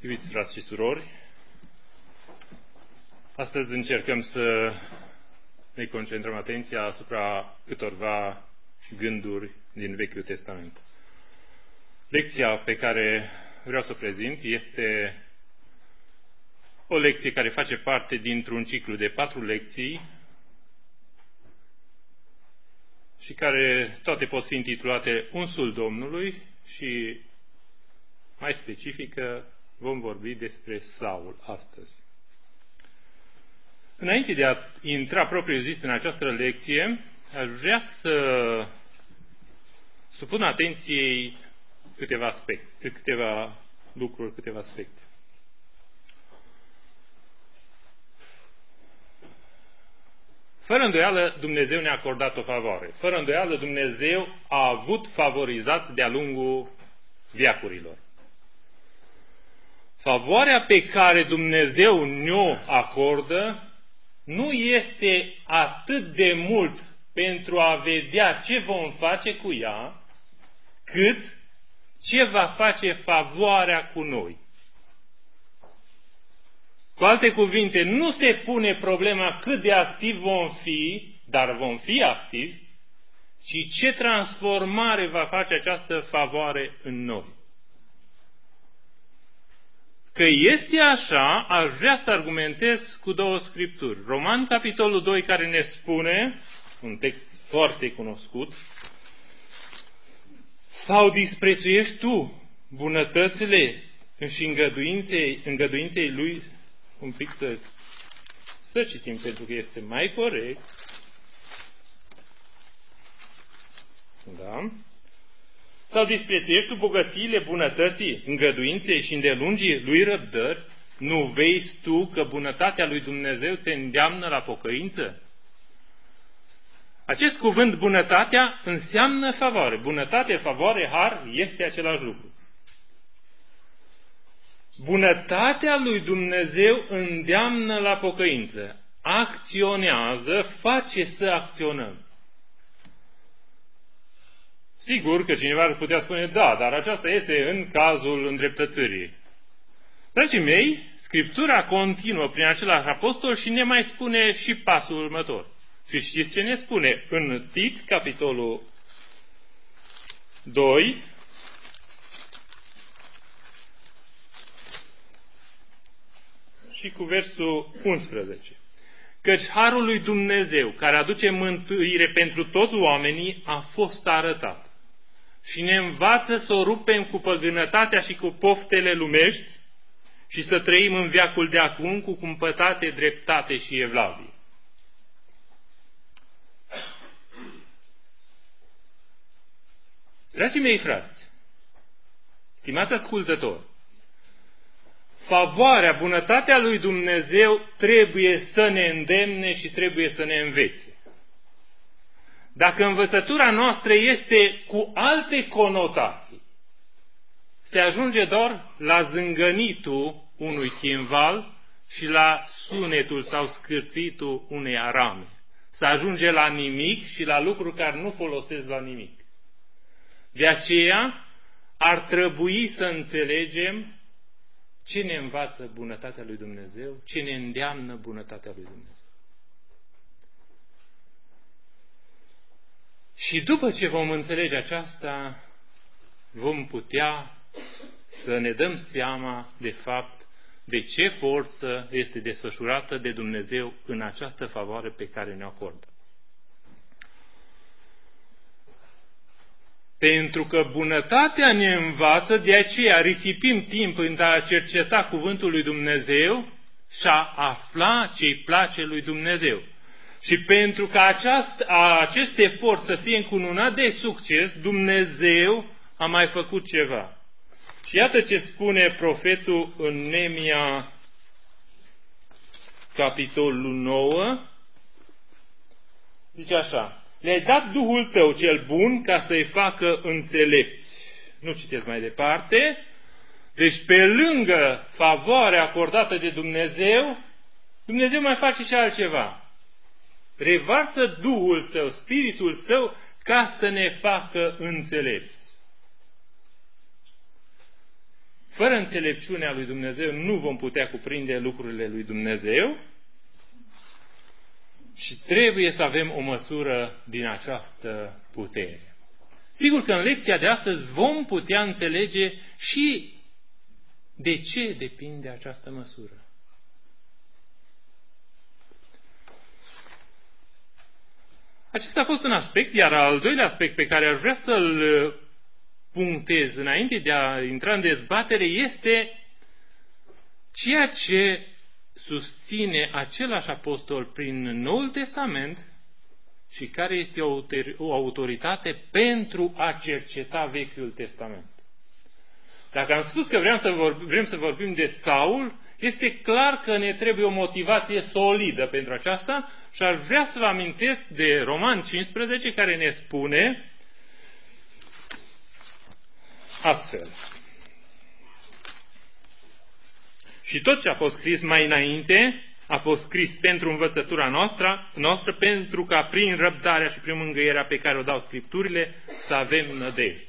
Iubiți frați și surori, astăzi încercăm să ne concentrăm atenția asupra câtorva gânduri din Vechiul Testament. Lecția pe care vreau să o prezint este o lecție care face parte dintr-un ciclu de 4 lecții și care toate pot fi intitulate Unsul Domnului și, mai specifică, vom vorbi despre Saul astăzi. Înainte de a intra propriu-zis în această lecție, aș vrea să supun atenției câteva lucruri, câteva aspecte. Fără îndoială, Dumnezeu ne-a acordat o favoare. Fără îndoială, Dumnezeu a avut favorizați de-a lungul veacurilor. Favoarea pe care Dumnezeu ne-o acordă nu este atât de mult pentru a vedea ce vom face cu ea, cât ce va face favoarea cu noi. Cu alte cuvinte, nu se pune problema cât de activi vom fi, dar vom fi activi, ci ce transformare va face această favoare în noi. Că este așa, aș vrea să argumentez cu 2 scripturi. Romani, capitolul 2, care ne spune, un text foarte cunoscut, sau disprețuiești tu bunătățile și îngăduinței lui, un pic să citim, pentru că este mai corect. Da? Sau disprețuiești tu bogățiile bunătății, îngăduinței și îndelungii lui răbdări? Nu vezi tu că bunătatea lui Dumnezeu te îndeamnă la pocăință? Acest cuvânt bunătatea înseamnă favoare. Bunătate, favoare, har este același lucru. Bunătatea lui Dumnezeu îndeamnă la pocăință. Acționează, face să acționăm. Sigur că cineva ar putea spune, da, dar aceasta este în cazul îndreptățirii. Dragii mei, Scriptura continuă prin același apostol și ne mai spune și pasul următor. Și știți ce ne spune? În Tit, capitolul 2, și cu versul 11. Căci harul lui Dumnezeu, care aduce mântuire pentru toți oamenii, a fost arătat. Și ne învață să o rupem cu păgânătatea și cu poftele lumești și să trăim în veacul de acum cu cumpătate, dreptate și evlavie. Dragii mei frați, stimați ascultători, favoarea, bunătatea lui Dumnezeu trebuie să ne îndemne și trebuie să ne învețe. Dacă învățătura noastră este cu alte conotații, se ajunge doar la zângănitul unui chimval și la sunetul sau scârțitul unei arame. Se ajunge la nimic și la lucruri care nu folosesc la nimic. De aceea ar trebui să înțelegem ce ne învață bunătatea lui Dumnezeu, ce ne îndeamnă bunătatea lui Dumnezeu. Și după ce vom înțelege aceasta, vom putea să ne dăm seama, de fapt, de ce forță este desfășurată de Dumnezeu în această favoare pe care ne acordă. Pentru că bunătatea ne învață, de aceea risipim timp în a cerceta cuvântul lui Dumnezeu și a afla ce-i place lui Dumnezeu. Și pentru ca acest efort să fie încununat de succes, Dumnezeu a mai făcut ceva. Și iată ce spune profetul în Neemia, capitolul 9. Zice așa: le-ai dat Duhul tău cel bun ca să-i facă înțelepți. Nu citesc mai departe. Deci pe lângă favoarea acordată de Dumnezeu, Dumnezeu mai face și altceva. Revarsă Duhul Său, Spiritul Său, ca să ne facă înțelepți. Fără înțelepciunea lui Dumnezeu nu vom putea cuprinde lucrurile lui Dumnezeu și trebuie să avem o măsură din această putere. Sigur că în lecția de astăzi vom putea înțelege și de ce depinde această măsură. Acesta a fost un aspect, iar al doilea aspect pe care aș vrea să-l punctez înainte de a intra în dezbatere este ceea ce susține același apostol prin Noul Testament și care este o autoritate pentru a cerceta Vechiul Testament. Dacă am spus că vrem să vorbim de Saul, este clar că ne trebuie o motivație solidă pentru aceasta și aș vrea să vă amintesc de Roman 15, care ne spune astfel. Și tot ce a fost scris mai înainte a fost scris pentru învățătura noastră, pentru ca prin răbdarea și prin mângâierea pe care o dau Scripturile să avem nădejde.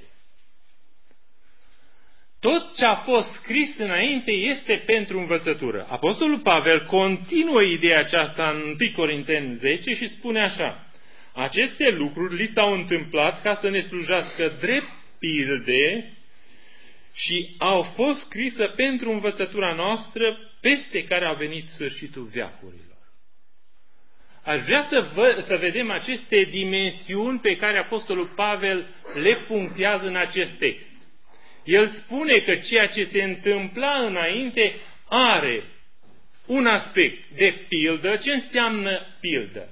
Tot ce a fost scris înainte este pentru învățătură. Apostolul Pavel continuă ideea aceasta în 1 Corinteni 10 și spune așa: aceste lucruri li s-au întâmplat ca să ne slujească drept pilde și au fost scrise pentru învățătura noastră, peste care a venit sfârșitul veacurilor. Aș vrea să vedem aceste dimensiuni pe care Apostolul Pavel le punctează în acest text. El spune că ceea ce se întâmpla înainte are un aspect de pildă. Ce înseamnă pildă?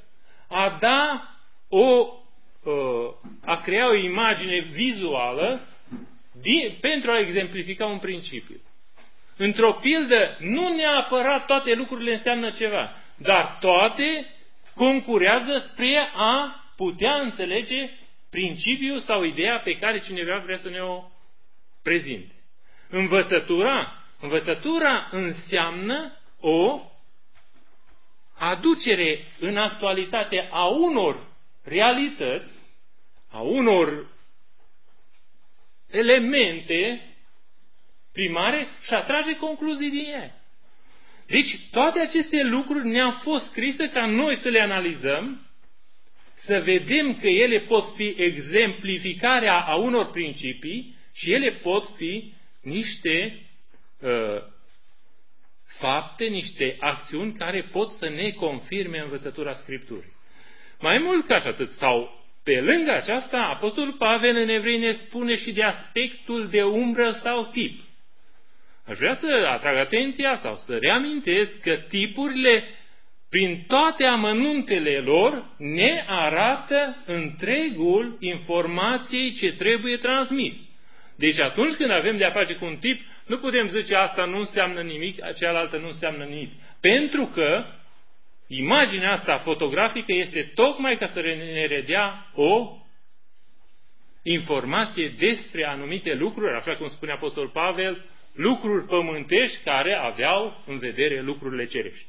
A crea o imagine vizuală pentru a exemplifica un principiu. Într-o pildă, nu neapărat toate lucrurile înseamnă ceva, dar toate concurează spre a putea înțelege principiul sau ideea pe care cineva vrea să ne o prezinte. Învățătura înseamnă o aducere în actualitate a unor realități, a unor elemente primare și a trage concluzii din ele. Deci, toate aceste lucruri ne-au fost scrise ca noi să le analizăm, să vedem că ele pot fi exemplificarea a unor principii și ele pot fi niște fapte, niște acțiuni care pot să ne confirme învățătura Scripturii. Mai mult ca atât, sau pe lângă aceasta, Apostolul Pavel în Evrei ne spune și de aspectul de umbră sau tip. Aș vrea să atrag atenția sau să reamintesc că tipurile, prin toate amănuntele lor, ne arată întregul informației ce trebuie transmis. Deci atunci când avem de-a face cu un tip, nu putem zice asta nu înseamnă nimic, cealaltă nu înseamnă nimic. Pentru că imaginea asta fotografică este tocmai ca să ne redea o informație despre anumite lucruri, așa cum spune Apostolul Pavel, lucruri pământești care aveau în vedere lucrurile cerești.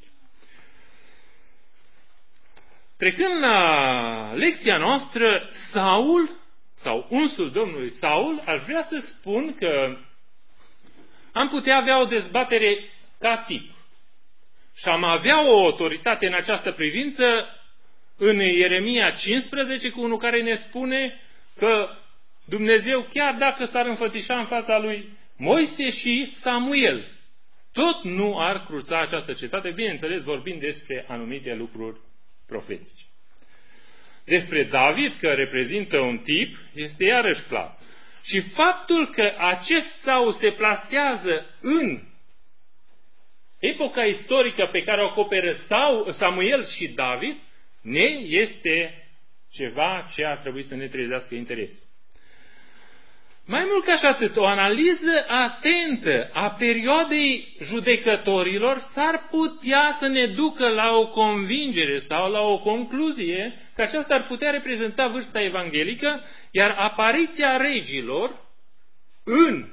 Trecând la lecția noastră, Saul, sau unsul Domnului Saul, aș vrea să spun că am putea avea o dezbatere ca tip. Și am avea o autoritate în această privință în Ieremia 15, cu unul care ne spune că Dumnezeu, chiar dacă s-ar înfățișa în fața lui Moise și Samuel, tot nu ar cruța această cetate, bineînțeles vorbind despre anumite lucruri profetice. Despre David, că reprezintă un tip, este iarăși clar. Și faptul că acest Saul se plasează în epoca istorică pe care o acoperă Samuel și David, ne este ceva ce ar trebui să ne trezească interesul. Mai mult ca și atât, o analiză atentă a perioadei judecătorilor s-ar putea să ne ducă la o convingere sau la o concluzie că aceasta ar putea reprezenta vârsta evanghelică, iar apariția regilor în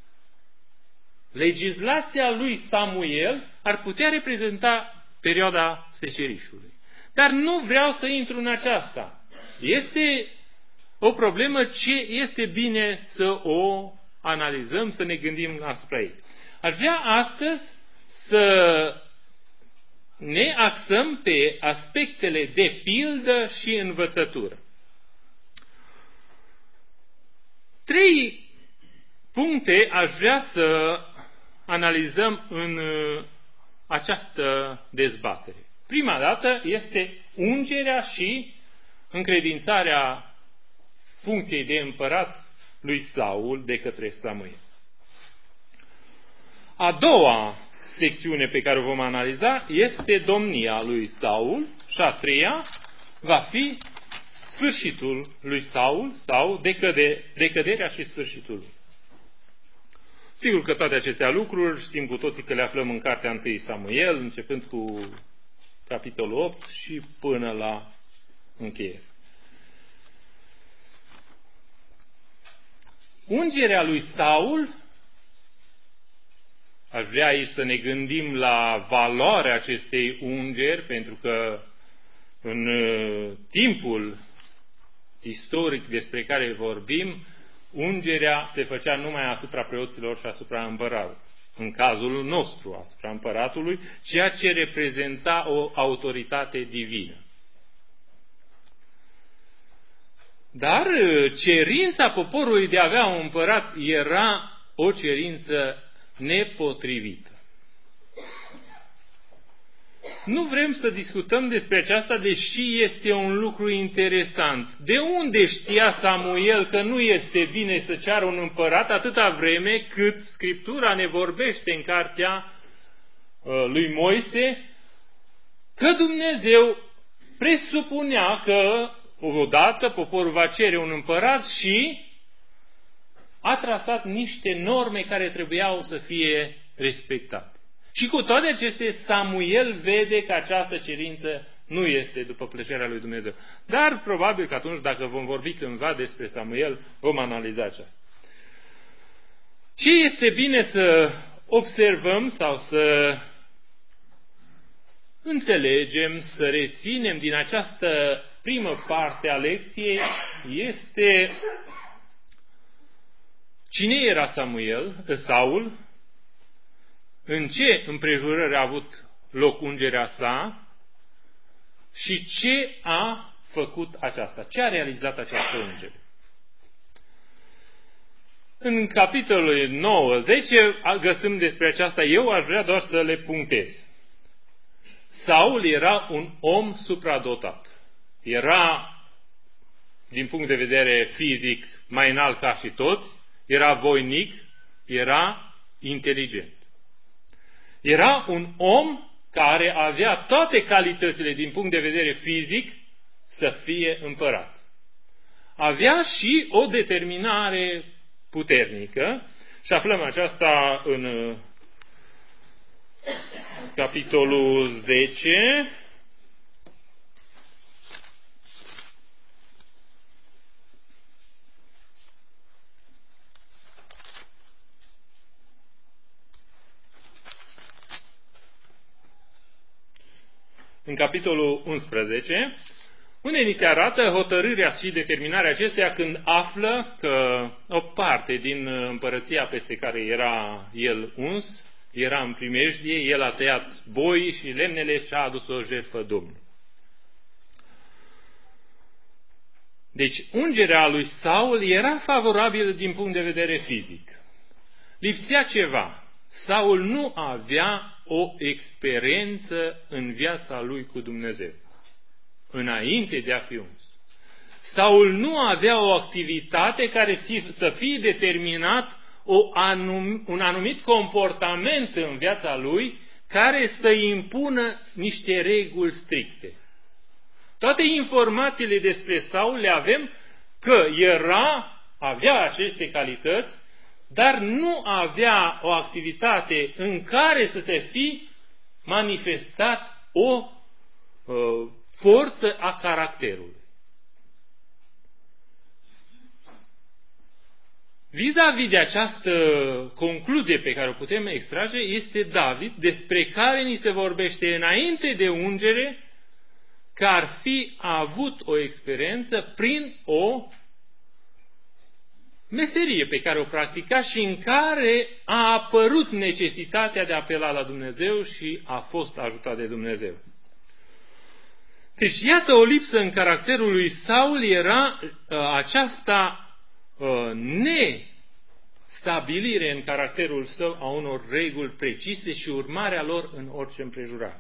legislația lui Samuel ar putea reprezenta perioada secerișului. Dar nu vreau să intru în aceasta. Este o problemă ce este bine să o analizăm, să ne gândim asupra ei. Aș vrea astăzi să ne axăm pe aspectele de pildă și învățătură. 3 puncte aș vrea să analizăm în această dezbatere. Prima dată este ungerea și încredințarea funcției de împărat lui Saul de către Samuel. A doua secțiune pe care o vom analiza este domnia lui Saul și a treia va fi sfârșitul lui Saul sau decăderea și sfârșitul lui. Sigur că toate acestea lucruri știm cu toții că le aflăm în cartea 1 Samuel, începând cu capitolul 8 și până la încheiere. Ungerea lui Saul, aș vrea aici să ne gândim la valoarea acestei ungeri, pentru că în timpul istoric despre care vorbim, ungerea se făcea numai asupra preoților și asupra împăratului. În cazul nostru, asupra împăratului, ceea ce reprezenta o autoritate divină. Dar cerința poporului de a avea un împărat era o cerință nepotrivită. Nu vrem să discutăm despre aceasta, deși este un lucru interesant. De unde știa Samuel că nu este bine să ceară un împărat atâta vreme cât Scriptura ne vorbește în cartea lui Moise că Dumnezeu presupunea că odată poporul va cere un împărat și a trasat niște norme care trebuiau să fie respectate. Și cu toate acestea, Samuel vede că această cerință nu este după plăcerea lui Dumnezeu. Dar probabil că atunci, dacă vom vorbi cândva despre Samuel, vom analiza aceasta. Ce este bine să observăm sau să înțelegem, să reținem din această primă parte a lecției este cine era Saul, în ce împrejurări a avut loc ungerea sa și ce a făcut aceasta, ce a realizat această ungere. În capitolul 9, 10 găsim despre aceasta, eu aș vrea doar să le punctez. Saul era un om supradotat. Era, din punct de vedere fizic, mai înalt ca și toți, era voinic, era inteligent. Era un om care avea toate calitățile din punct de vedere fizic să fie împărat. Avea și o determinare puternică și aflăm aceasta în capitolul 10, în capitolul 11, unde ni se arată hotărârea și determinarea acestuia când află că o parte din împărăția peste care era el uns, era în primejdie, el a tăiat boi și lemnele și a adus o jertfă Domnului. Deci, ungerea lui Saul era favorabilă din punct de vedere fizic. Lipsea ceva. Saul nu avea o experiență în viața lui cu Dumnezeu, înainte de a fi uns. Saul nu avea o activitate care să fie determinat un anumit comportament în viața lui care să impună niște reguli stricte. Toate informațiile despre Saul le avem că avea aceste calități, dar nu avea o activitate în care să se fi manifestat o forță a caracterului. Vis-a-vis de această concluzie pe care o putem extrage este David, despre care ni se vorbește înainte de ungere, că ar fi avut o experiență prin o meserie pe care o practica și în care a apărut necesitatea de a apela la Dumnezeu și a fost ajutat de Dumnezeu. Deci, iată, o lipsă în caracterul lui Saul era aceasta nestabilire în caracterul său a unor reguli precise și urmarea lor în orice împrejurare.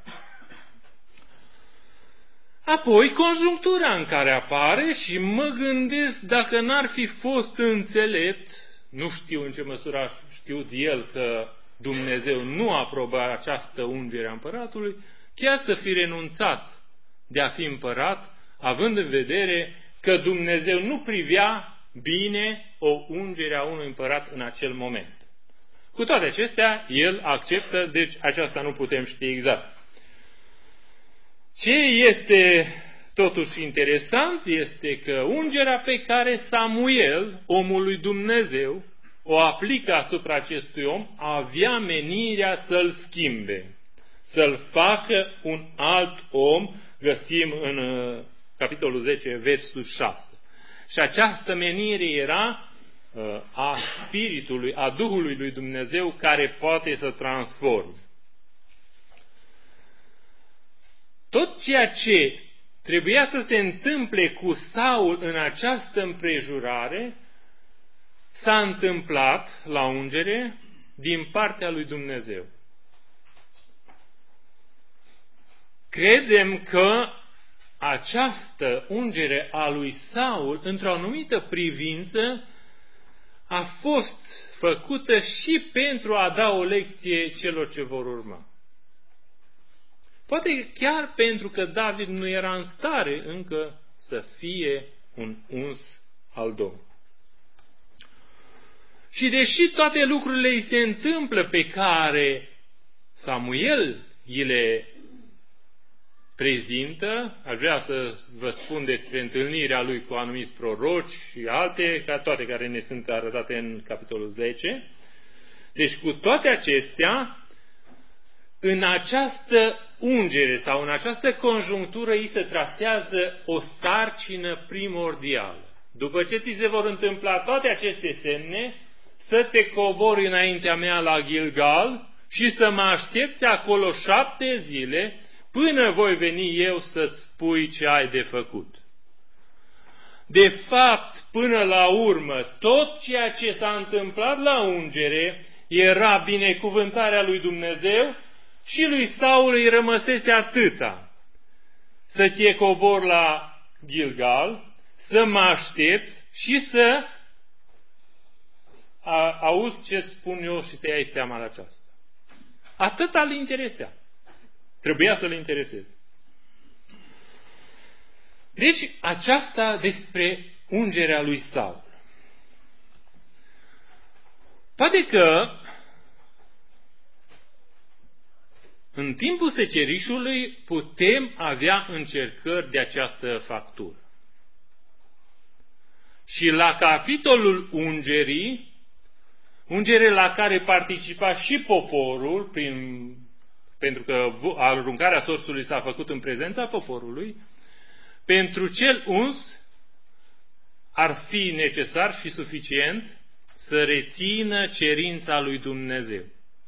Apoi, conjunctura în care apare și mă gândesc dacă n-ar fi fost înțelept, nu știu în ce măsură a știut el că Dumnezeu nu aprobă această ungere a împăratului, chiar să fi renunțat de a fi împărat, având în vedere că Dumnezeu nu privea bine o ungere a unui împărat în acel moment. Cu toate acestea, el acceptă, deci aceasta nu putem ști exact. Ce este totuși interesant este că ungerea pe care Samuel, omul lui Dumnezeu, o aplică asupra acestui om, avea menirea să-l schimbe, să-l facă un alt om, găsim în capitolul 10, versul 6. Și această menire era a Spiritului, a Duhului lui Dumnezeu, care poate să transforme. Tot ceea ce trebuia să se întâmple cu Saul în această împrejurare s-a întâmplat la ungere din partea lui Dumnezeu. Credem că această ungere a lui Saul, într-o anumită privință, a fost făcută și pentru a da o lecție celor ce vor urma. Poate chiar pentru că David nu era în stare încă să fie un uns al Domnului. Și deși toate lucrurile îi se întâmplă pe care Samuel îi le prezintă, aș vrea să vă spun despre întâlnirea lui cu anumiți proroci și alte, ca toate care ne sunt arătate în capitolul 10. Deci cu toate acestea, în această ungere sau în această conjunctură îi se trasează o sarcină primordială. După ce ți se vor întâmpla toate aceste semne, să te cobori înaintea mea la Gilgal și să mă aștepți acolo 7 zile până voi veni eu să-ți spui ce ai de făcut. De fapt, până la urmă, tot ceea ce s-a întâmplat la ungere era binecuvântarea lui Dumnezeu și lui Saul îi rămăsese atâta: să te cobor la Gilgal, să mă aștepți și să auzi ce spun eu și să iei seama la aceasta. Atâta îl interesea. Trebuia să-l intereseze. Deci, aceasta despre ungerea lui Saul. Poate că în timpul secerișului putem avea încercări de această factură. Și la capitolul ungerii, ungere la care participa și poporul, pentru că aruncarea sorsului s-a făcut în prezența poporului, pentru cel uns ar fi necesar și suficient să rețină cerința lui Dumnezeu.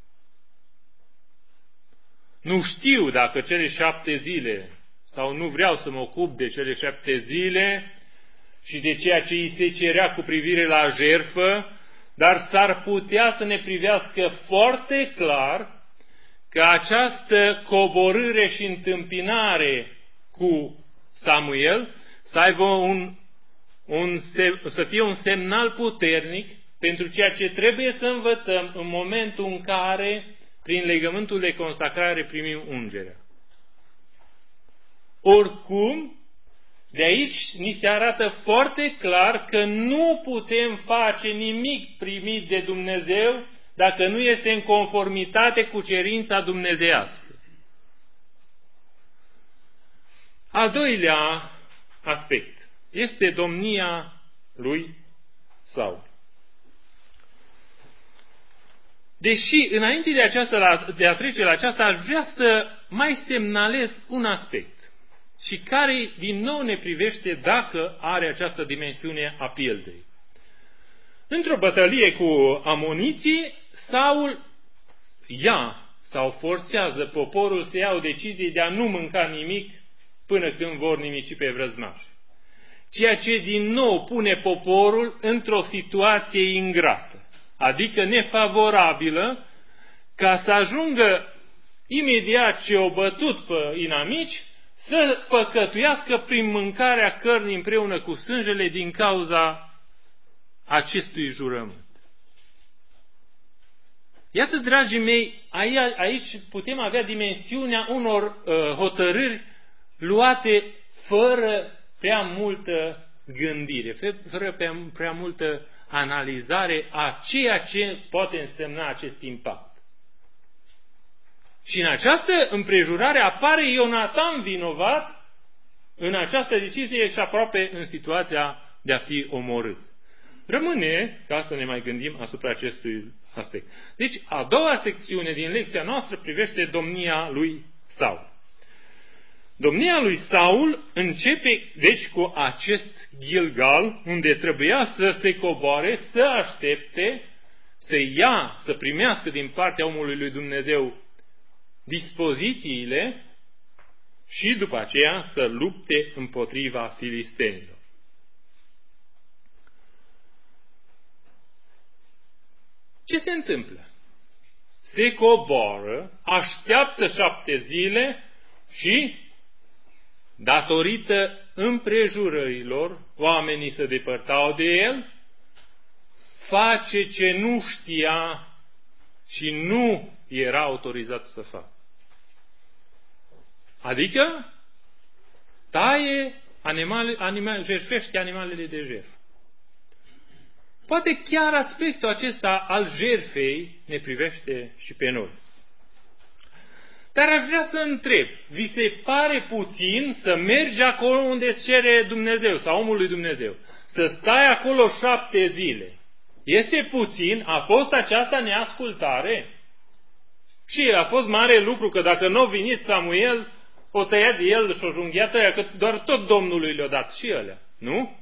Nu știu dacă cele 7 zile, sau nu vreau să mă ocup de cele 7 zile și de ceea ce îi se cerea cu privire la jertfă, dar s-ar putea să ne privească foarte clar că această coborâre și întâmpinare cu Samuel să aibă să fie un semnal puternic pentru ceea ce trebuie să învățăm în momentul în care, prin legământul de consacrare, primim ungerea. Oricum, de aici ni se arată foarte clar că nu putem face nimic primit de Dumnezeu dacă nu este în conformitate cu cerința dumnezeiască. Al doilea aspect este domnia lui Saul. Deși, înainte de a trece la aceasta, aș vrea să mai semnalez un aspect și care din nou ne privește dacă are această dimensiune a pildei. Într-o bătălie cu amoniții, Saul ia sau forțează poporul să ia o decizie de a nu mânca nimic până când vor nimici pe vrăjmași. Ceea ce din nou pune poporul într-o situație ingrată, adică nefavorabilă, ca să ajungă imediat ce o bătut pe inamici, să păcătuiască prin mâncarea cărnii împreună cu sângele din cauza acestui jurământ. Iată, dragii mei, aici putem avea dimensiunea unor hotărâri luate fără prea multă gândire, fără prea multă analizare a ceea ce poate însemna acest impact. Și în această împrejurare apare Ionatan vinovat în această decizie și aproape în situația de a fi omorât. Rămâne ca să ne mai gândim asupra acestui aspect. Deci, a doua secțiune din lecția noastră privește domnia lui Saul. Domnia lui Saul începe, deci, cu acest Gilgal, unde trebuia să se coboare, să aștepte, să primească din partea omului lui Dumnezeu dispozițiile și după aceea să lupte împotriva filistenilor. Ce se întâmplă? Se coboară, așteaptă 7 zile și, datorită împrejurărilor, oamenii se depărtau de el, face ce nu știa și nu era autorizat să facă. Adică, jertfește animalele de jertfă. Poate chiar aspectul acesta al jertfei ne privește și pe noi. Dar aș vrea să întreb, vi se pare puțin să mergi acolo unde îți cere Dumnezeu sau omul lui Dumnezeu? Să stai acolo 7 zile. Este puțin? A fost aceasta neascultare? Și a fost mare lucru că dacă nu a venit Samuel, o tăia de el și o junghiat ăia, că doar tot Domnului le-a dat și ălea. Nu?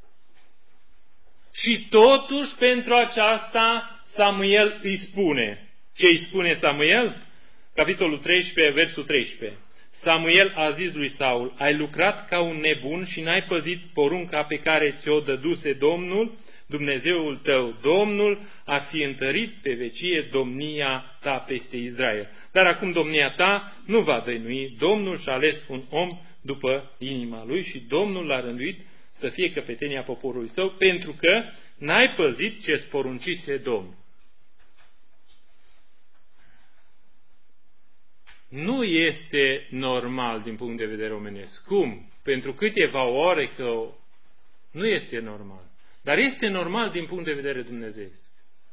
Și totuși pentru aceasta Samuel îi spune. Ce îi spune Samuel? Capitolul 13, versul 13. Samuel a zis lui Saul, ai lucrat ca un nebun și n-ai păzit porunca pe care ți-o dăduse Domnul, Dumnezeul tău. Domnul a ți întărit pe vecie domnia ta peste Israel. Dar acum domnia ta nu va dăinui. Domnul și-a ales un om după inima lui și Domnul l-a rânduit să fie căpetenia poporului său, pentru că n-ai păzit ce-ți poruncise Domnul. Nu este normal din punct de vedere omenesc. Cum? Pentru câteva ore că nu este normal. Dar este normal din punct de vedere dumnezeiesc.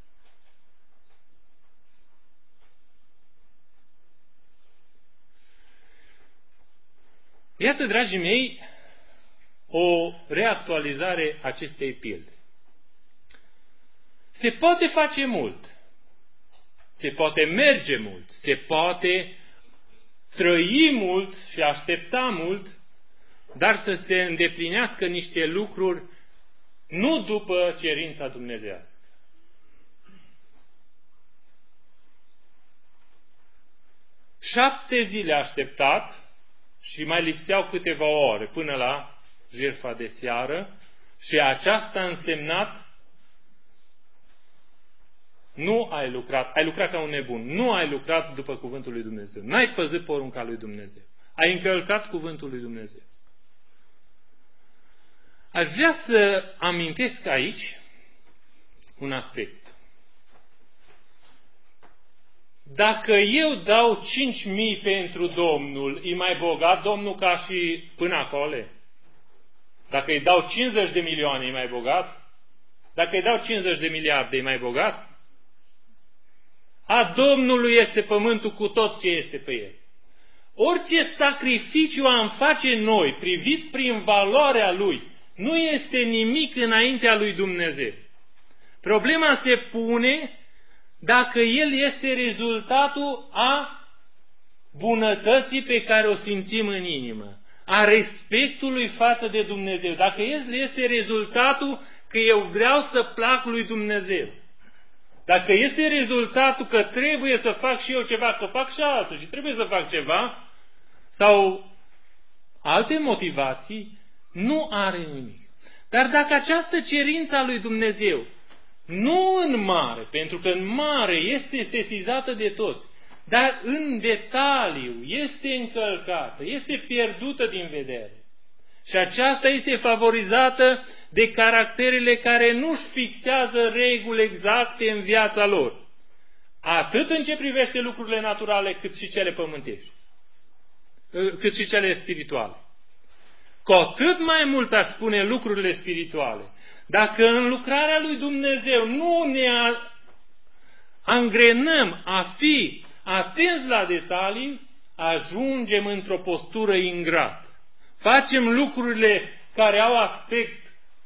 Iată, dragii mei, o reactualizare acestei pilde. Se poate face mult. Se poate merge mult. Se poate trăi mult și aștepta mult, dar să se îndeplinească niște lucruri nu după cerința dumnezeiască. Șapte zile așteptat și mai lipseau câteva ore până la jertfa de seară și aceasta a însemnat nu ai lucrat, ai lucrat ca un nebun, nu ai lucrat după cuvântul lui Dumnezeu, n-ai păzit porunca lui Dumnezeu, ai încălcat cuvântul lui Dumnezeu. Aș vrea să amintesc aici un aspect. Dacă eu dau 5.000 pentru Domnul, e mai bogat Domnul ca și până acolo? Dacă îi dau 50 de milioane, e mai bogat? Dacă îi dau 50 de miliarde, e mai bogat? A Domnului este pământul cu tot ce este pe el. Orice sacrificiu am face noi, privit prin valoarea lui, nu este nimic înaintea lui Dumnezeu. Problema se pune dacă el este rezultatul a bunătății pe care o simțim în inimă, a respectului față de Dumnezeu. Dacă el este rezultatul că eu vreau să plac lui Dumnezeu. Dacă este rezultatul că trebuie să fac și eu ceva, că fac și alții și trebuie să fac ceva, sau alte motivații, nu are nimic. Dar dacă această cerință a lui Dumnezeu, nu în mare, pentru că în mare este sesizată de toți, dar în detaliu este încălcată, este pierdută din vedere. Și aceasta este favorizată de caracterele care nu-și fixează reguli exacte în viața lor. Atât în ce privește lucrurile naturale, cât și cele pământești. Cât și cele spirituale. Cu atât mai mult aș spune lucrurile spirituale. Dacă în lucrarea lui Dumnezeu nu ne angrenăm a fi atenți la detalii, ajungem într-o postură ingrată. Facem lucrurile care au aspect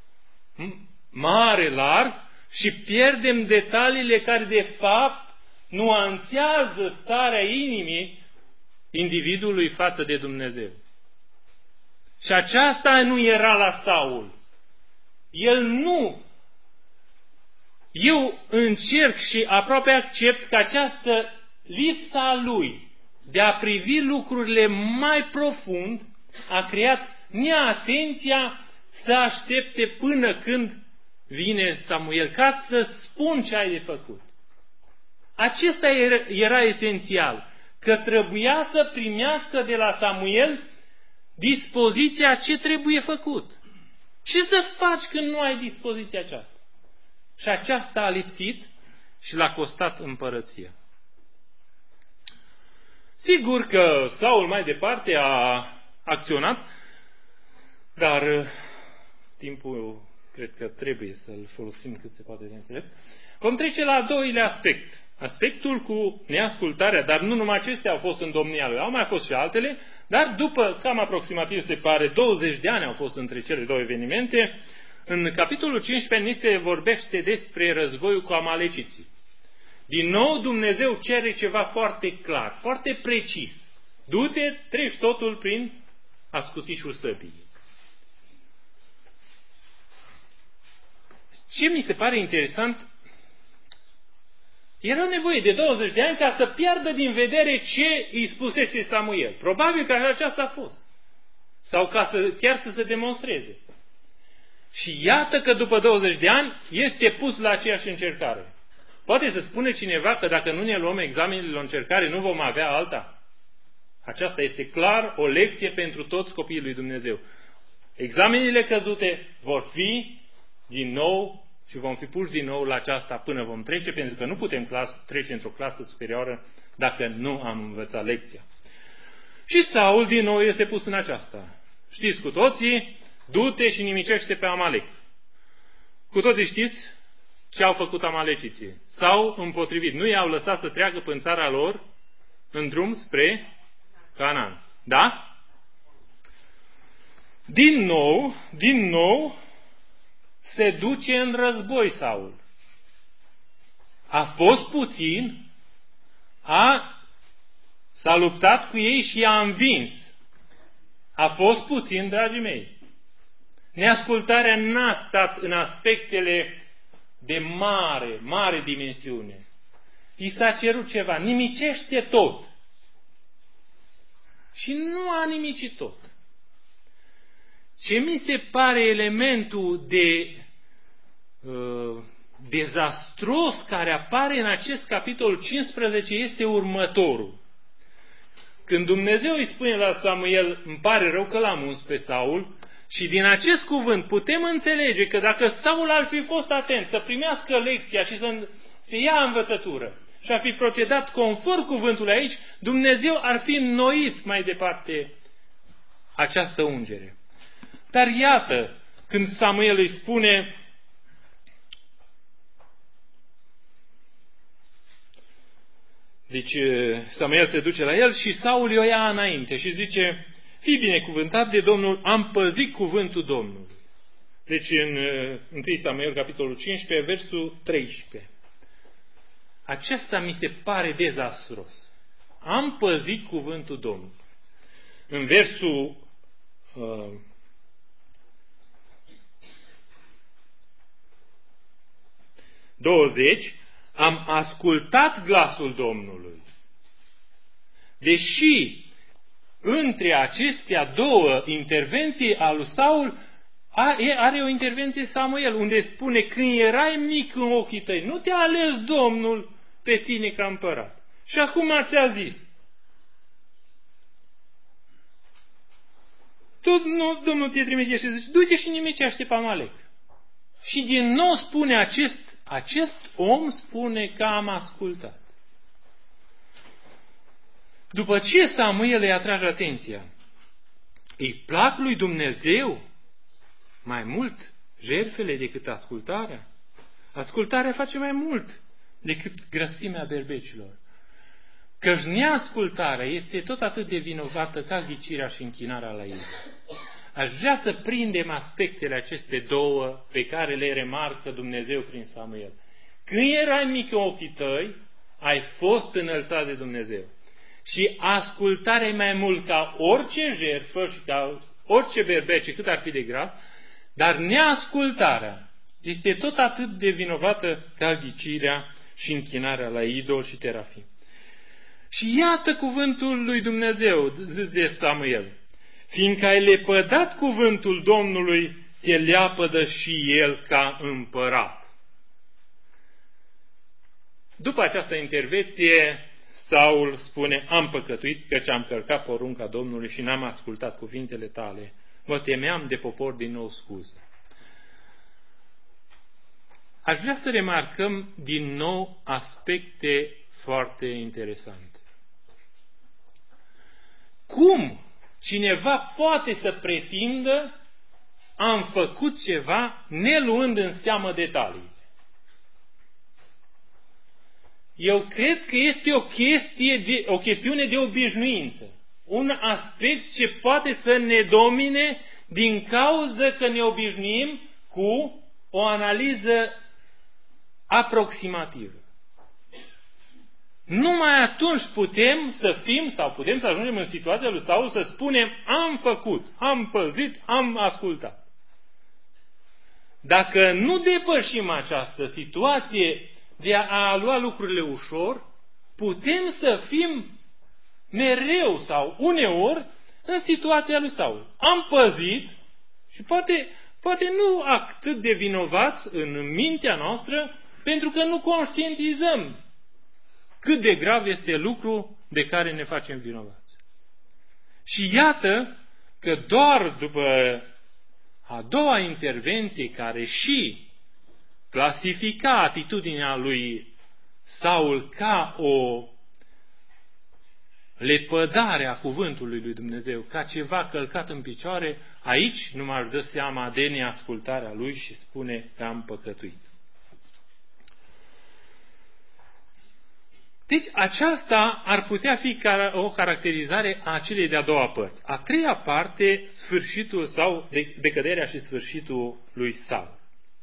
mare, larg și pierdem detaliile care de fapt nuanțează starea inimii individului față de Dumnezeu. Și aceasta nu era la Saul. Eu încerc și aproape accept că această lipsa lui de a privi lucrurile mai profund a creat neatenția să aștepte până când vine Samuel, ca să spun ce ai de făcut. Acesta era esențial, că trebuia să primească de la Samuel dispoziția ce trebuie făcut. Ce să faci când nu ai dispoziția aceasta? Și aceasta a lipsit și l-a costat împărăția. Sigur că Saul mai departe a acționat, dar timpul cred că trebuie să-l folosim cât se poate de înțelept. Vom trece la al doilea aspect. Aspectul cu neascultarea, dar nu numai acestea au fost în domnia lui, au mai fost și altele, dar după cam aproximativ, se pare, 20 de ani au fost între cele două evenimente, în capitolul 15 ni se vorbește despre războiul cu amaleciții. Din nou Dumnezeu cere ceva foarte clar, foarte precis. Du-te, treci totul prin ascuțișul săbii. Ce mi se pare interesant, era nevoie de 20 de ani ca să piardă din vedere ce îi spusese Samuel. Probabil că aceasta a fost. Sau ca chiar să se demonstreze. Și iată că după 20 de ani este pus la aceeași încercare. Poate să spune cineva că dacă nu ne luăm examenele la încercare, nu vom avea alta? Aceasta este clar o lecție pentru toți copiii lui Dumnezeu. Examenele căzute vor fi din nou și vom fi puși din nou la aceasta până vom trece, pentru că nu putem trece într-o clasă superioară dacă nu am învățat lecția. Și Saul din nou este pus în aceasta. Știți cu toții, du-te și nimicește pe Amalec. Cu toții știți ce au făcut amaleciții. S-au împotrivit. Nu i-au lăsat să treacă până țara lor în drum spre Canaan. Da? Din nou, se duce în război Saul. A fost puțin, s-a luptat cu ei și i-a învins. A fost puțin, dragii mei. Neascultarea n-a stat în aspectele de mare dimensiune. I s-a cerut ceva, nimicește tot. Și nu a nimicit tot. Ce mi se pare elementul de dezastros care apare în acest capitol 15 este următorul. Când Dumnezeu îi spune la Samuel, îmi pare rău că l-am uns pe Saul, și din acest cuvânt putem înțelege că dacă Saul ar fi fost atent să primească lecția și să ia învățătură și ar fi procedat conform cuvântului aici, Dumnezeu ar fi înnoit mai departe această ungere. Dar iată, când Samuel îi spune, deci Samuel se duce la el și Saul o ia înainte și zice, fii binecuvântat de Domnul, am păzit cuvântul Domnului. Deci în 1 Samuel, capitolul 15, versul 13. Acesta mi se pare dezastros. Am păzit cuvântul Domnului. În versul 20, am ascultat glasul Domnului. Deși între acestea două intervenții al lui Saul are o intervenție Samuel, unde spune, când erai mic în ochii tăi, nu te-a ales Domnul pe tine ca împărat. Și acum ți-a zis. Domnul te trimite și zice, du-te și nimicește pe Amalek. Și din nou spune acest om spune că am ascultat. După ce Samuel îi atrage atenția, îi plac lui Dumnezeu mai mult jertfele decât ascultarea. Ascultarea face mai mult decât grăsimea berbecilor. Căci neascultarea este tot atât de vinovată ca ghicirea și închinarea la ei. Aș vrea să prindem aspectele aceste două pe care le remarcă Dumnezeu prin Samuel. Când erai mic în ochii tăi, ai fost înălțat de Dumnezeu. Și ascultarea e mai mult ca orice jertfă și ca orice berbece, cât ar fi de gras, dar neascultarea este tot atât de vinovată ca ghicirea și închinarea la idol și terafim. Și iată cuvântul lui Dumnezeu, zis de Samuel. Fiindcă ai lepădat cuvântul Domnului, te leapădă și el ca împărat. După această intervenție, Saul spune, am păcătuit căci am călcat porunca Domnului și n-am ascultat cuvintele tale. Mă temeam de popor, din nou scuză. Aș vrea să remarcăm din nou aspecte foarte interesante. Cum cineva poate să pretindă am făcut ceva neluând în seamă detaliile? Eu cred că este o chestiune de obișnuință. Un aspect ce poate să ne domine din cauza că ne obișnuim cu o analiză aproximativă. Numai atunci putem să fim sau putem să ajungem în situația lui Saul să spunem am făcut, am păzit, am ascultat. Dacă nu depășim această situație de a lua lucrurile ușor, putem să fim mereu sau uneori în situația lui Saul. Am păzit și poate nu atât de vinovați în mintea noastră, pentru că nu conștientizăm cât de grav este lucru de care ne facem vinovați. Și iată că doar după a doua intervenție care și clasifica atitudinea lui Saul ca o lepădare a cuvântului lui Dumnezeu, ca ceva călcat în picioare, aici nu m-aș dă seama de neascultarea lui și spune că am păcătuit. Deci aceasta ar putea fi o caracterizare a celei de-a doua părți. A treia parte, sfârșitul sau decăderea și sfârșitul lui Saul.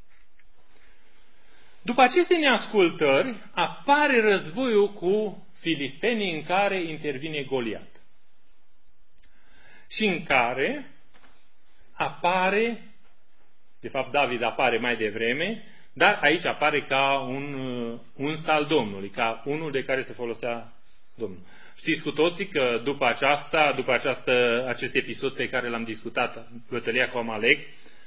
După aceste neascultări, apare războiul cu filistenii în care intervine Goliat. Și în care apare, de fapt David apare mai devreme, dar aici apare ca un al Domnului, ca unul de care se folosea Domnul. Știți cu toții că după acest episod pe care l-am discutat, bătălia cu Amalek,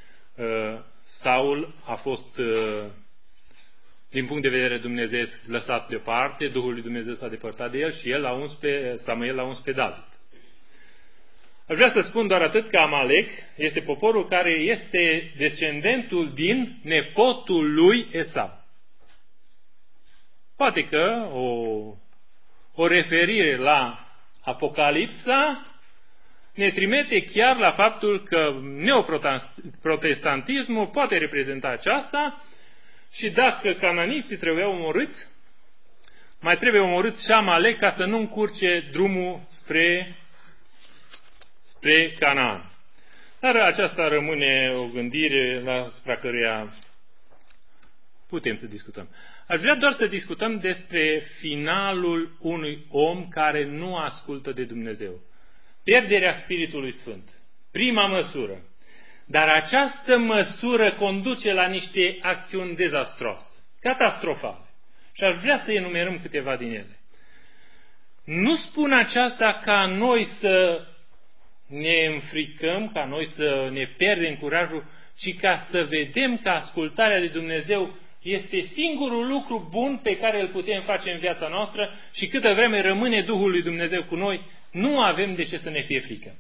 Saul a fost, din punct de vedere dumnezeiesc, lăsat deoparte, Duhul lui Dumnezeu s-a depărtat de el și Samuel l-a uns pe David. Aș vrea să spun doar atât că Amalek este poporul care este descendentul din nepotul lui Esau. Poate că o referire la Apocalipsa ne trimite chiar la faptul că neoprotestantismul poate reprezenta aceasta și dacă cananiții trebuiau omorâți, mai trebuie omorâți și Amalek ca să nu încurce drumul spre Canaan. Dar aceasta rămâne o gândire asupra căreia putem să discutăm. Aș vrea doar să discutăm despre finalul unui om care nu ascultă de Dumnezeu. Pierderea Spiritului Sfânt. Prima măsură. Dar această măsură conduce la niște acțiuni dezastroase. catastrofale. Și aș vrea să enumerăm câteva din ele. Nu spun aceasta ca noi să ne înfricăm, ca noi să ne pierdem curajul, ci ca să vedem că ascultarea de Dumnezeu este singurul lucru bun pe care îl putem face în viața noastră și câtă vreme rămâne Duhul lui Dumnezeu cu noi, nu avem de ce să ne fie frică.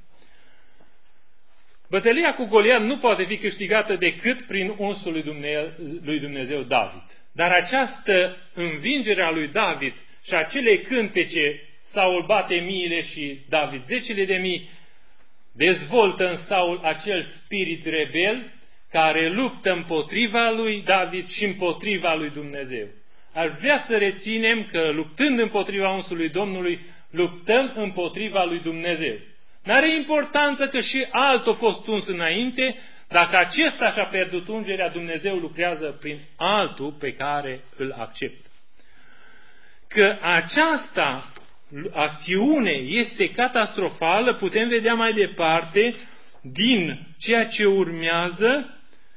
Bătălia cu Goliat nu poate fi câștigată decât prin unsul lui Dumnezeu David. Dar această învingere a lui David și acele cântece, Saul bate miile și David zecile de mii, dezvoltă în Saul acel spirit rebel care luptă împotriva lui David și împotriva lui Dumnezeu. Aș vrea să reținem că luptând împotriva unsului Domnului, luptăm împotriva lui Dumnezeu. N-are importanță că și altul a fost uns înainte, dacă acesta și-a pierdut ungerea, Dumnezeu lucrează prin altul pe care îl acceptă. Că aceasta acțiune este catastrofală, putem vedea mai departe din ceea ce urmează.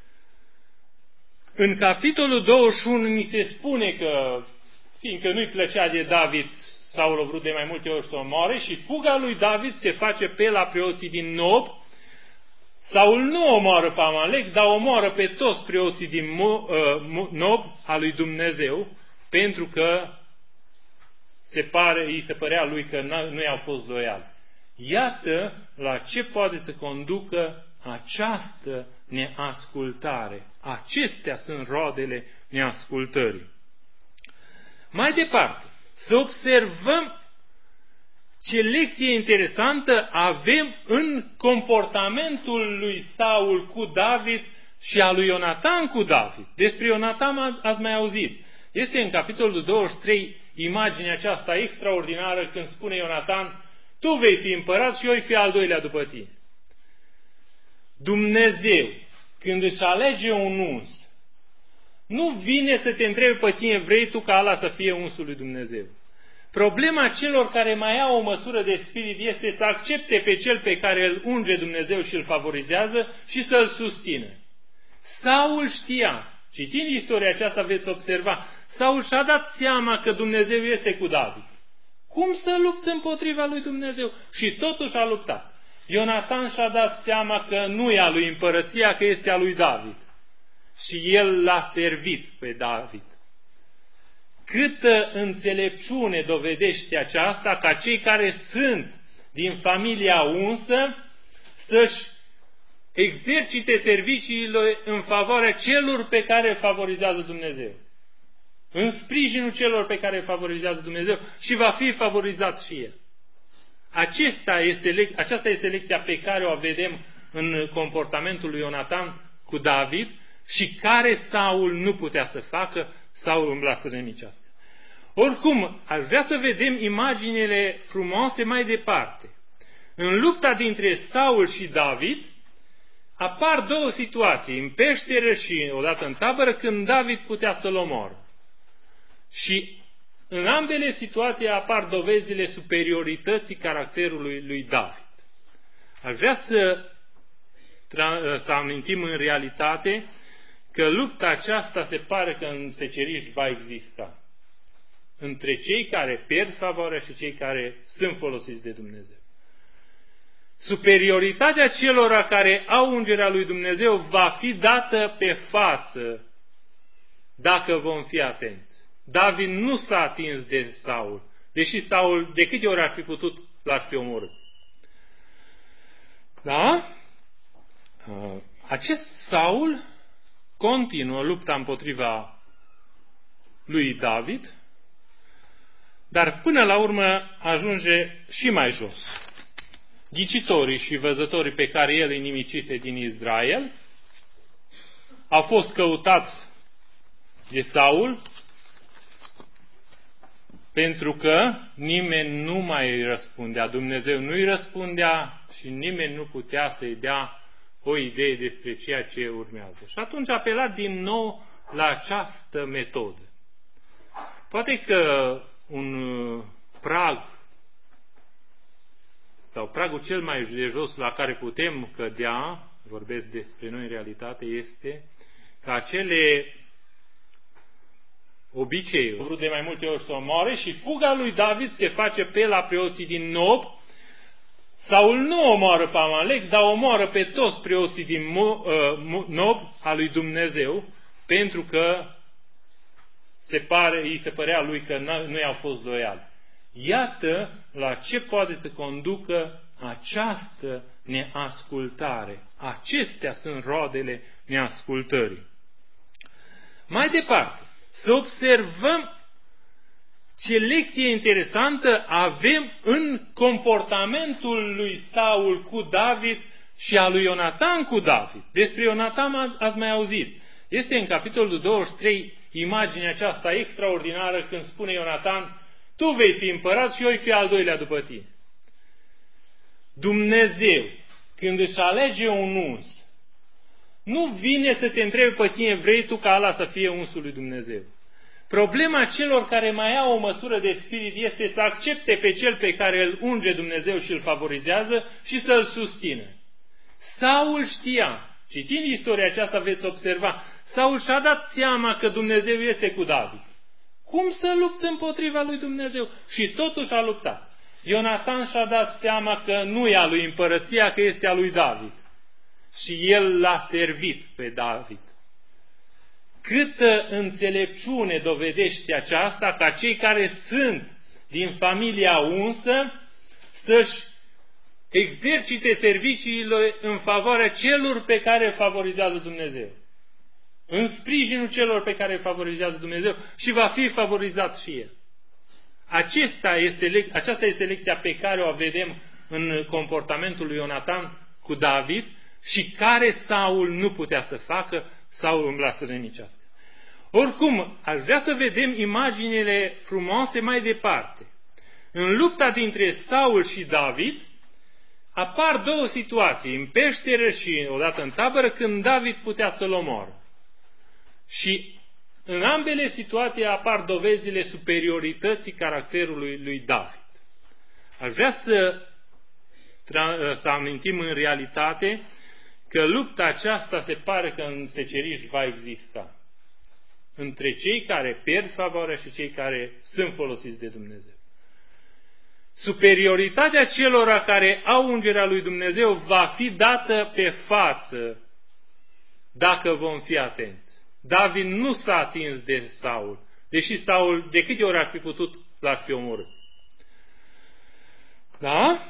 În capitolul 21 ni se spune că, fiindcă nu-i plăcea de David, Saul a vrut de mai multe ori să o omoare și fuga lui David se face pe la preoții din Nob. Saul nu omoară pe Amalek, dar omoară pe toți preoții din Nob a lui Dumnezeu, pentru că îi se părea lui că nu i-au fost loiali. Iată la ce poate să conducă această neascultare. Acestea sunt roadele neascultării. Mai departe, să observăm ce lecție interesantă avem în comportamentul lui Saul cu David și a lui Ionatan cu David. Despre Ionatan ați mai auzit. Este în capitolul 23 imaginea aceasta extraordinară când spune Ionatan: tu vei fi împărat și eu voi fi al doilea după tine. Dumnezeu, când își alege un uns, nu vine să te întrebe pe tine, vrei tu ca ăla să fie unsul lui Dumnezeu. Problema celor care mai au o măsură de spirit este să accepte pe cel pe care îl unge Dumnezeu și îl favorizează și să-l susțină. Saul știa, citind istoria aceasta veți observa, Saul și-a dat seama că Dumnezeu este cu David. Cum să lupți împotriva lui Dumnezeu? Și totuși a luptat. Ionatan și-a dat seama că nu e a lui împărăția, că este a lui David. Și el l-a servit pe David. Câtă înțelepciune dovedește aceasta ca cei care sunt din familia unsă să-și exercite serviciile în favoarea celor pe care îl favorizează Dumnezeu. În sprijinul celor pe care îl favorizează Dumnezeu și va fi favorizat și el. Aceasta este lecția pe care o vedem în comportamentul lui Ionatan cu David și care Saul nu putea să facă, Saul umbla să nemicească. Oricum, aș vrea să vedem imaginile frumoase mai departe. În lupta dintre Saul și David apar două situații, în peșteră și odată în tabără, când David putea să-l omoară. Și în ambele situații apar dovezile superiorității caracterului lui David. Aș vrea să amintim în realitate că lupta aceasta se pare că în seceriș va exista. Între cei care pierd favoarea și cei care sunt folosiți de Dumnezeu. Superioritatea celor care au ungerea lui Dumnezeu va fi dată pe față dacă vom fi atenți. David nu s-a atins de Saul, deși Saul de câte ori ar fi putut l-ar fi omorât. Da? Acest Saul continuă lupta împotriva lui David, dar până la urmă ajunge și mai jos. Ghicitorii și văzătorii pe care el îi nimicise din Israel au fost căutați de Saul pentru că nimeni nu mai răspundea. Dumnezeu nu îi răspundea și nimeni nu putea să-i dea o idee despre ceea ce urmează. Și atunci a apelat din nou la această metodă. Poate că un prag sau pragul cel mai de jos la care putem cădea, vorbesc despre noi în realitate, este ca acele obiceiul. A vrut de mai multe ori să o omoare și fuga lui David se face pe la preoții din Nob. Saul nu omoară pe Amalek, dar omoară pe toți preoții din Nob a lui Dumnezeu, pentru că îi se părea lui că nu i-au fost loiali. Iată la ce poate să conducă această neascultare. Acestea sunt roadele neascultării. Mai departe, să observăm ce lecție interesantă avem în comportamentul lui Saul cu David și a lui Ionatan cu David. Despre Ionatan ați mai auzit. Este în capitolul 23 imaginea aceasta extraordinară când spune Ionatan: tu vei fi împărat și eu voi fi al doilea după tine. Dumnezeu, când își alege un uns, nu vine să te întrebe pe tine, vrei tu ca ăla să fie unsul lui Dumnezeu. Problema celor care mai au o măsură de spirit este să accepte pe cel pe care îl unge Dumnezeu și îl favorizează și să îl susțină. Saul știa, citind istoria aceasta veți observa, Saul și-a dat seama că Dumnezeu este cu David. Cum să lupți împotriva lui Dumnezeu? Și totuși a luptat. Ionatan și-a dat seama că nu e a lui împărăția, că este a lui David. Și el l-a servit pe David. Câtă înțelepciune dovedește aceasta ca cei care sunt din familia unsă să-și exercite serviciile în favoarea celor pe care îl favorizează Dumnezeu. În sprijinul celor pe care îl favorizează Dumnezeu și va fi favorizat și el. Aceasta este lecția pe care o vedem în comportamentul lui Ionatan cu David și care Saul nu putea să facă, Saul umbla să nimicească. Oricum, aș vrea să vedem imaginile frumoase mai departe. În lupta dintre Saul și David apar două situații, în peșteră și odată în tabără, când David putea să-l omoară. Și în ambele situații apar dovezile superiorității caracterului lui David. Aș vrea să amintim în realitate că lupta aceasta se pare că în seceriș va exista. Între cei care pierd favoarea și cei care sunt folosiți de Dumnezeu. Superioritatea celora care au ungerea lui Dumnezeu va fi dată pe față dacă vom fi atenți. David nu s-a atins de Saul, deși Saul, de câte ori ar fi putut, l-ar fi omorât. Da?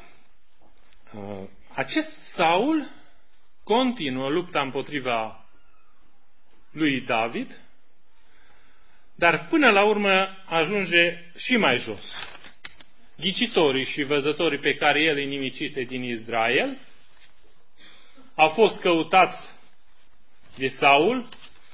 Acest Saul continuă lupta împotriva lui David, dar până la urmă ajunge și mai jos. Ghicitorii și văzătorii pe care el îi nimicise din Israel au fost căutați de Saul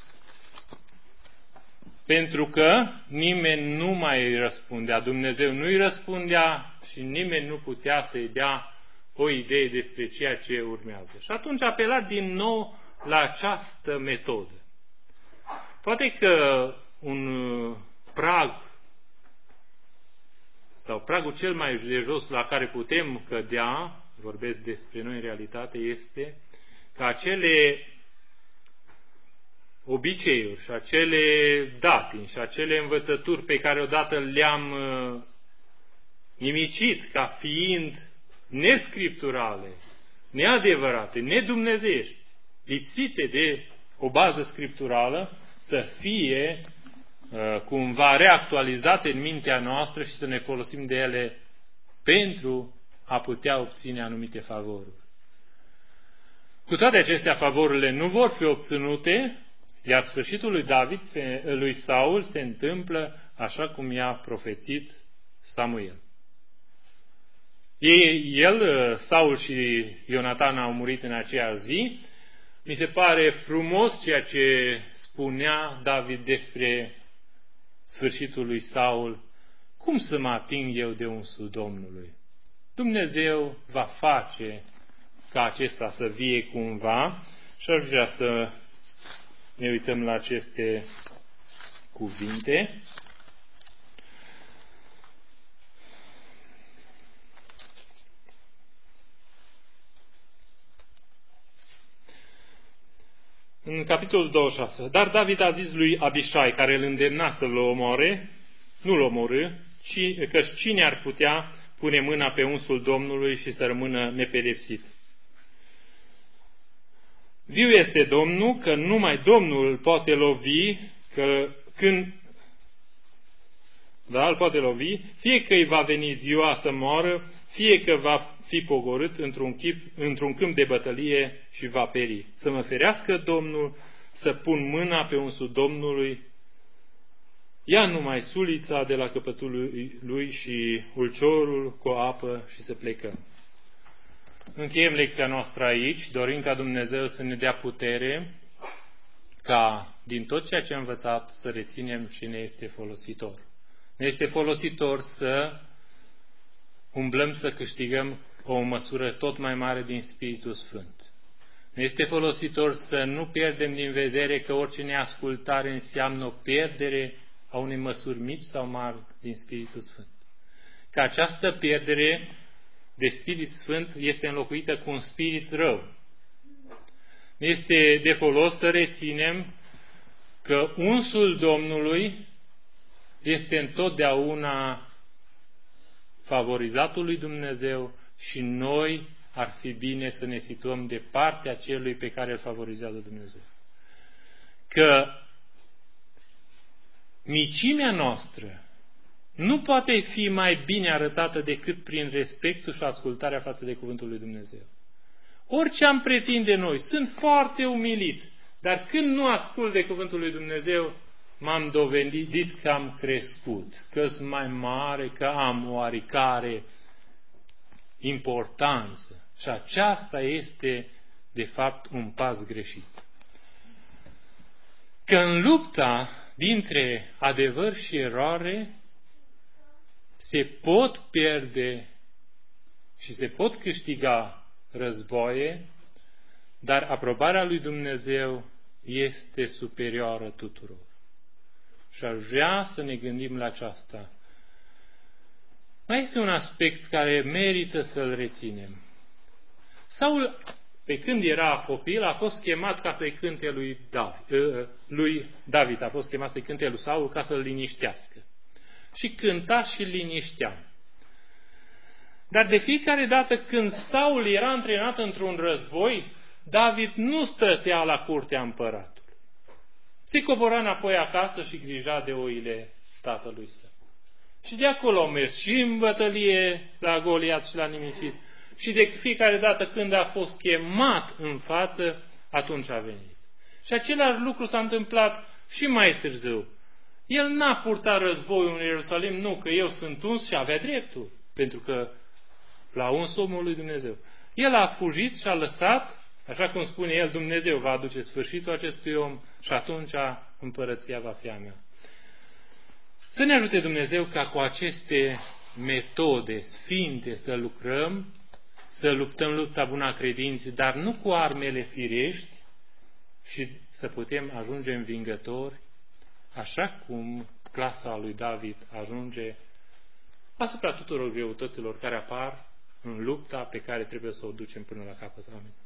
pentru că nimeni nu mai îi răspundea. Dumnezeu nu îi răspundea și nimeni nu putea să-i dea o idee despre ceea ce urmează. Și atunci a apelat din nou la această metodă. Poate că un prag sau pragul cel mai de jos la care putem cădea, vorbesc despre noi în realitate, este că acele obiceiuri și acele datini și acele învățături pe care odată le-am nimicit ca fiind nescripturale, neadevărate, nedumnezeiești, lipsite de o bază scripturală, să fie cumva reactualizate în mintea noastră și să ne folosim de ele pentru a putea obține anumite favoruri. Cu toate acestea, favorurile nu vor fi obținute, iar sfârșitul lui Saul se întâmplă așa cum i-a profețit Samuel. Saul și Ionatan au murit în aceea zi. Mi se pare frumos ceea ce spunea David despre sfârșitul lui Saul. Cum să mă ating eu de unsul Domnului? Dumnezeu va face ca acesta să vie cumva și aș vrea să ne uităm la aceste cuvinte. în capitolul 26. Dar David a zis lui Abișai, care îl îndemna să-l omoare, nu-l omorâ, căci cine ar putea pune mâna pe unsul Domnului și să rămână nepedepsit? Viu este Domnul, că numai Domnul îl poate lovi, îl poate lovi, fie că îi va veni ziua să moară, fie că va fi pogorât într-un câmp de bătălie și va peri. Să mă ferească Domnul să pun mâna pe unsul Domnului, ia numai sulița de la căpătul lui și ulciorul cu apă și să plecăm. Încheiem lecția noastră aici, dorind ca Dumnezeu să ne dea putere ca din tot ceea ce am învățat să reținem ce ne este folositor. Ne este folositor să umblăm să câștigăm o măsură tot mai mare din Spiritul Sfânt. Ne este folositor să nu pierdem din vedere că orice neascultare înseamnă o pierdere a unei măsuri mici sau mari din Spiritul Sfânt. Că această pierdere de Spirit Sfânt este înlocuită cu un spirit rău. Ne este de folos să reținem că unsul Domnului este întotdeauna favorizatul lui Dumnezeu și noi ar fi bine să ne situăm de partea celui pe care îl favorizează Dumnezeu. Că micimea noastră nu poate fi mai bine arătată decât prin respectul și ascultarea față de cuvântul lui Dumnezeu. Orice am pretinde noi, sunt foarte umilit, dar când nu ascult de cuvântul lui Dumnezeu, m-am dovedit că am crescut, că sunt mai mare, că am oarecare importanță. Și aceasta este, de fapt, un pas greșit. Că în lupta dintre adevăr și eroare se pot pierde și se pot câștiga războaie, dar aprobarea lui Dumnezeu este superioară tuturor. Și ar vrea să ne gândim la aceasta. Mai este un aspect care merită să-l reținem. Saul, pe când era copil, a fost chemat ca să-i cânte lui David, a fost chemat să-i cânte lui Saul ca să-l liniștească. Și cânta și liniștea. Dar de fiecare dată când Saul era antrenat într-un război, David nu stătea la curtea împăratului. Se cobora înapoi acasă și grija de oile tatălui său. Și de acolo au mers și în bătălie la Goliat și la nimicit. Și de fiecare dată când a fost chemat în față, atunci a venit. Și același lucru s-a întâmplat și mai târziu. El n-a purtat războiul în Ierusalim, nu, că eu sunt uns și avea dreptul, pentru că l-a uns omul lui Dumnezeu. El a fugit și a lăsat, așa cum spune el, Dumnezeu va aduce sfârșitul acestui om și atunci împărăția va fi a mea. Să ne ajute Dumnezeu ca cu aceste metode sfinte să lucrăm, să luptăm lupta bună a credinței, dar nu cu armele firești și să putem ajunge învingători, așa cum clasa lui David ajunge asupra tuturor greutăților care apar în lupta pe care trebuie să o ducem până la capăt. Amin.